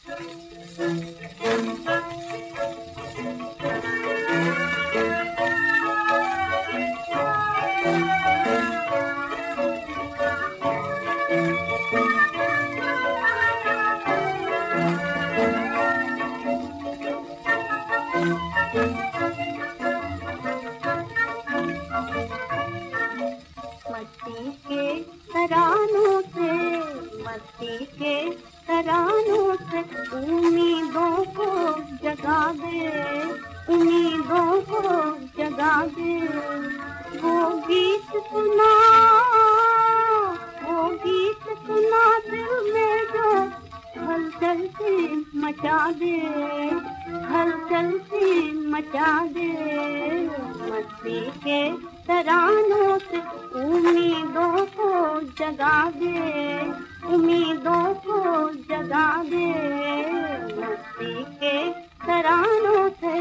मस्ती के तरानों से, मस्ती के तरानों से उम्मीदों को जगा दे, उम्मीदों को जगा दे। वो गीत सुना, वो गीत सुना दिल में जो हलचल सी मचा दे, हलचल सी मचा दे। मस्ती के तरानों से उम्मीदों को जगा दे, उम्मीदों को जगा दे। मस्ती के तरानों से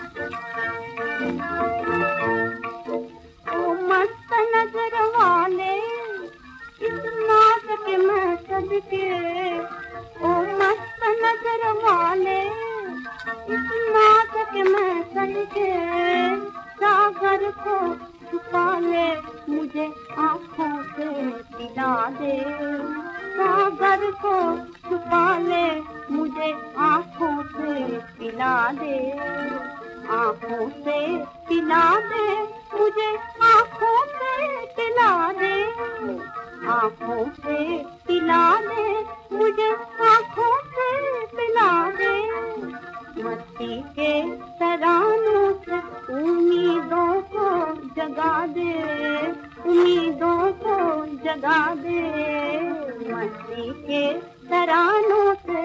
ओ मस्त नजर वाले इस नाच में सदके, ओ मस्त नजर वाले इस नाच में सदके। सागर को छुपा ले मुझे आँखों से पिला दे, सागर को छुपा ले मुझे आँखों से पिला दे, आँखों से पिला दे मुझे, आँखों से पिला दे, आँखों से पिला दे मुझे, आँखों से पिला दे। मस्ती के तरानों से उम्मीदों को जगा दे, उम्मीदों को जगा दे। मस्ती के तरानों से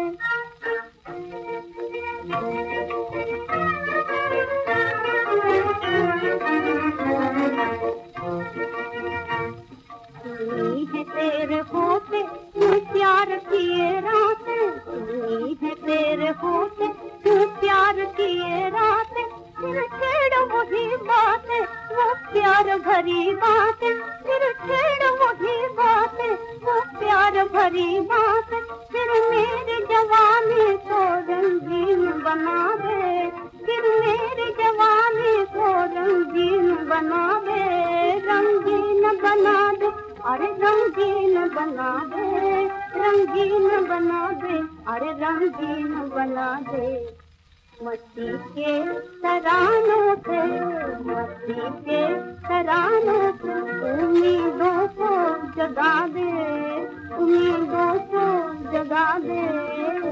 सुनी है तेरे होते तू प्यार किए रातें, सुनी है तेरे होते तू प्यार किए रातें। फिर छेड़ वही बातें, वो प्यार भरी बातें, फिर छेड़ वही बातें, वो प्यार भरी बातें। फिर मेरी जवानी को रंगीन बना दे, फिर मेरी जवानी को रंगीन बना दे, रंगीन बना दे, अरे रंगीन बना दे, रंगीन बना दे, अरे रंगीन बना दे। मस्ती के तरानों से, मस्ती के तरानों से उम्मीदों को जगा दे, उम्मीदों को जगा दे।